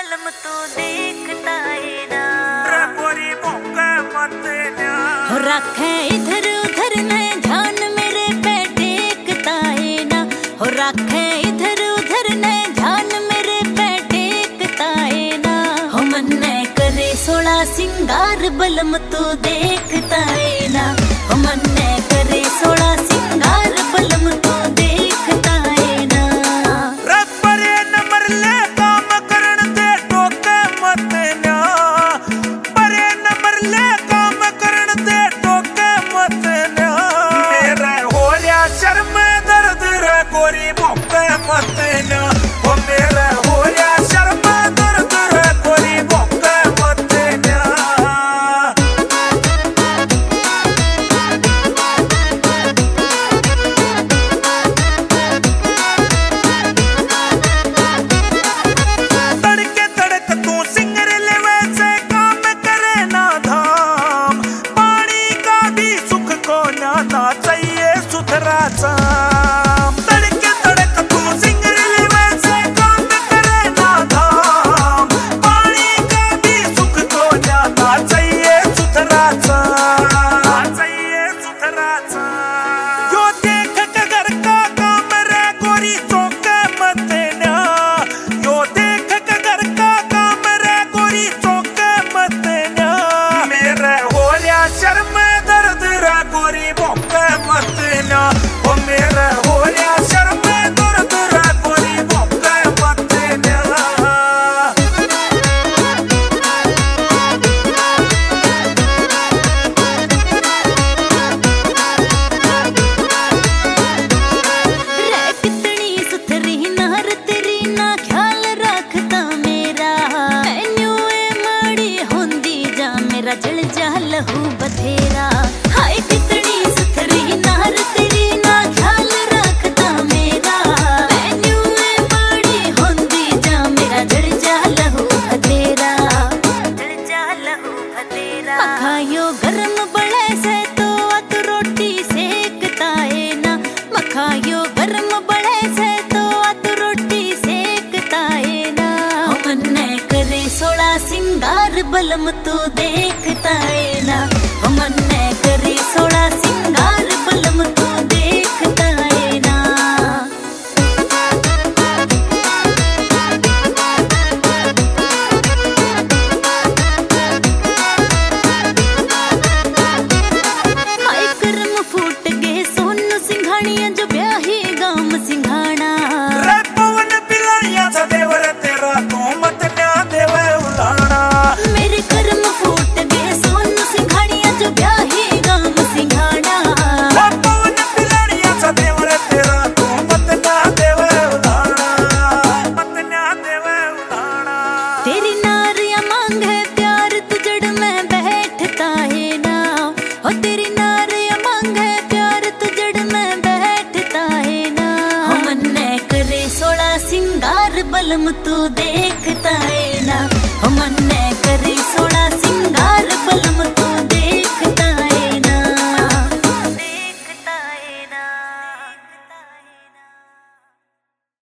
बलम तू देखता है ना, गोरी मौका मत ना हो रखे इधर उधर न ध्यान मेरे पे टेकता है ना, हो रखे इधर उधर न ध्यान मेरे पे टेकता है ना, हो मन करे सोला सिंगार बलम तू देखता है ना, हो मन करे सोला सिंगार बलम तू देखता है ना। रब्बरे न मरले काम करण दे टोके मत ना, परे न मरले काम करण दे टोके मत ना, मेरा हो रहा शर्म दर्द रे गोरी मौके मत ना, ओ मेरा हो रहा शर्म दर्द रे गोरी मौके मत ना। तड़के तड़क तू सिंगर ले वैसे काम करे ना धाम, पानी का भी सुख को ना चाहिए सुथरा चाम। तड़के तड़क तू सिंगर ले वैसे काम करे ना धाम, पानी का भी सुख को ना चाहिए सुथरा चाम, चाहिए सुथरा चाम। यो देख के घर का काम रे गोरी चौके मत ना, यो देख के घर का काम रे गोरी चौके मत ना, मेरे हो रहा शर्म दर्द रे गोरी मौके मत ना, ओ मेरे हो रहा शर्म दर्द रे गोरी मौके मत ना। रे कितनी सुथरी नार तेरी ना ख्याल रखता मेरा, मैनू ए माड़ी होंदी जा मेरा जल जा लहू बथेरा। हाय कितनी सुथरी नार तेरी ना ख्याल रखता मेरा, मैनू ए माड़ी होंदी जा मेरा जल जा लहू बथेरा, जल जा लहू बथेरा। मखायो गरम बड़े से तो अत रोटी सेकता है ना, मखायो गरम बड़े से तो अत रोटी सेकता है ना, हो मन करे सोला सिंगार बलम तू देखता है ना, हो मन करे सोला सिंगार बलम तू देखता है ना। हाय करम फूट गए सोनू सिंघानिया जो ब्याही गाम सिंघाना, रे पवन पिलानिया सा देवर तेरा तू मत ना देवे उलाना, मेरे कर्म फूट गए सोनू सिंघानिया जो ब्याही गाम सिंघाना, रे पवन पिलानिया सा देवर तेरा तू मत ना देवे उलाना, मत ना देवे उलाना। तेरी नारिया मांग है प्यार तू जड़ में बैठता है ना, हो तेरी नारिया मांग है प्यार तू जड़ में बैठता है ना, हो मन करे सोला सिंगार बलम तू देखता है ना, हो मन